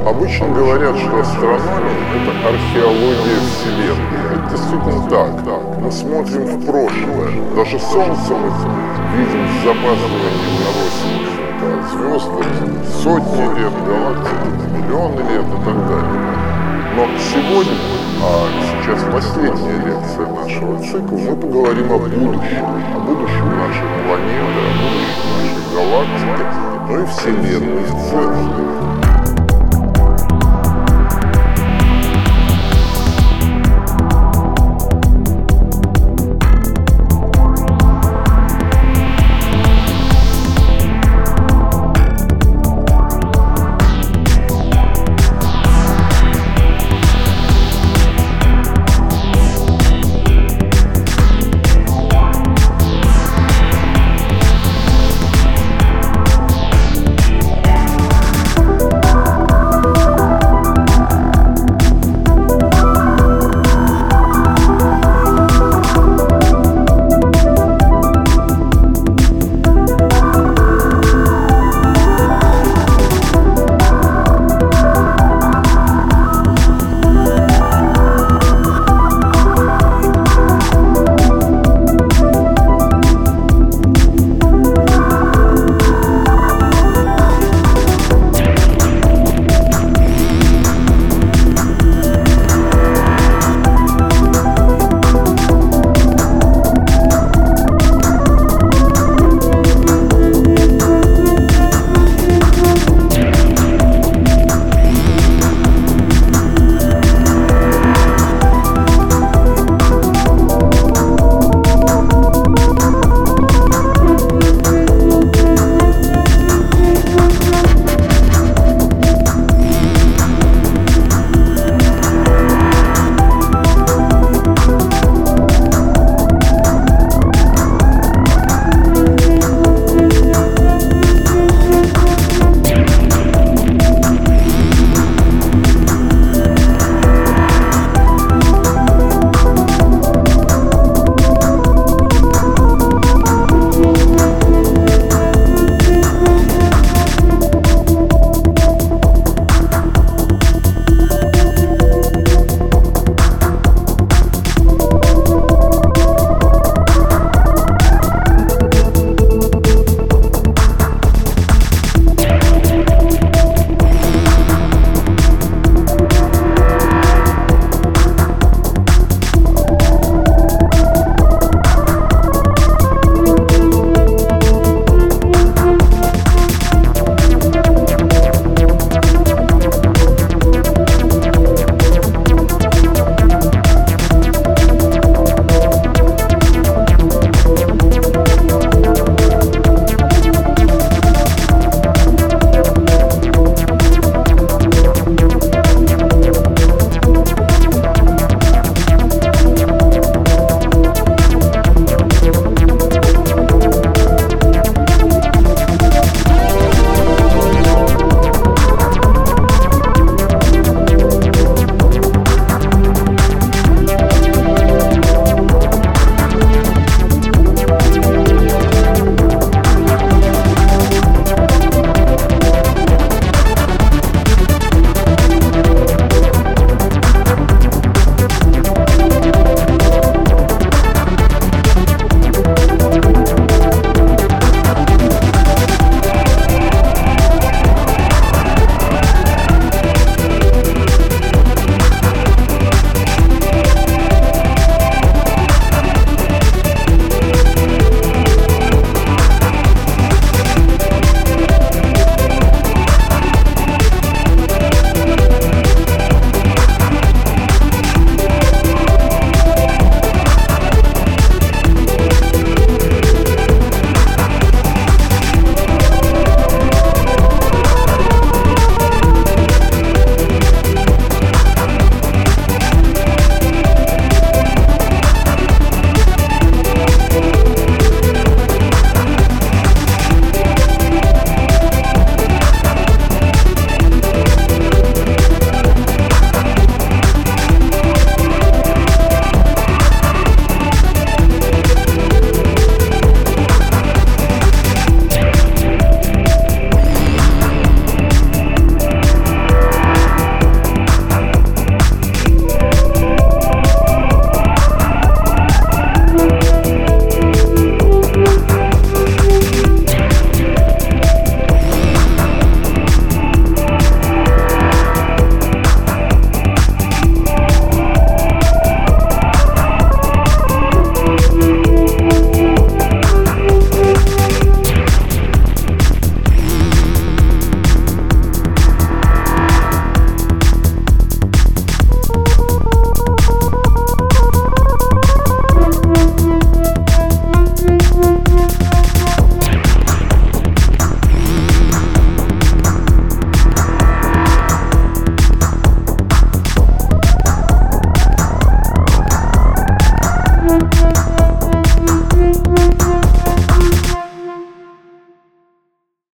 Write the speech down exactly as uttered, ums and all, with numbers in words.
Обычно говорят, что астрономия — это археология Вселенной. Это действительно так, так. Мы смотрим в прошлое. Даже Солнце мы видим с запаздыванием на восемь минут, а звезды сотни лет, галактики миллионы лет и так далее. Но сегодня, а сейчас последняя лекция нашего цикла, мы поговорим о будущем, о будущем нашей планеты, о будущем нашей галактики, ну и Вселенной в целом.